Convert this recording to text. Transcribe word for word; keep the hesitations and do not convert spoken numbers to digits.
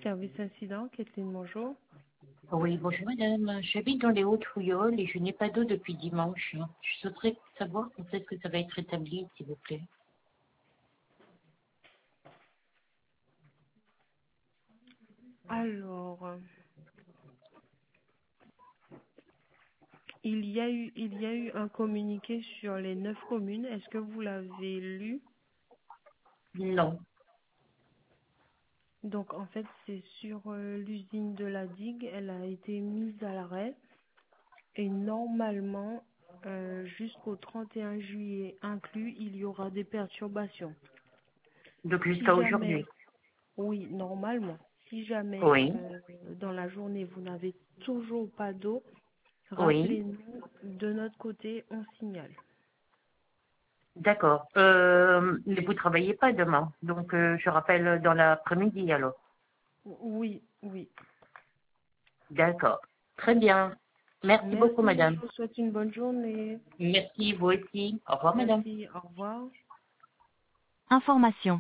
service incident, Kathleen, bonjour. Oui, bonjour madame. J'habite dans les Hautes-Fouilloles et je n'ai pas d'eau depuis dimanche. Je souhaiterais savoir quand est-ce que ça va être rétabli, s'il vous plaît. Alors, euh, il y a eu, il y a eu un communiqué sur les neuf communes. Est-ce que vous l'avez lu? Non. Donc, en fait, c'est sur euh, l'usine de la digue. Elle a été mise à l'arrêt. Et normalement, euh, jusqu'au trente et un juillet inclus, il y aura des perturbations. Donc Si jusqu'à jamais, aujourd'hui. oui, normalement, si jamais Oui. euh, dans la journée vous n'avez toujours pas d'eau, Oui. rappelez-nous, de notre côté, on signale. D'accord. Euh, mais vous travaillez pas demain. Donc euh, je rappelle dans l'après-midi alors. Oui, oui. D'accord. Très bien. Merci beaucoup Merci, je madame. vous souhaite une bonne journée. Merci vous aussi. Au revoir madame. Merci, au revoir. Information.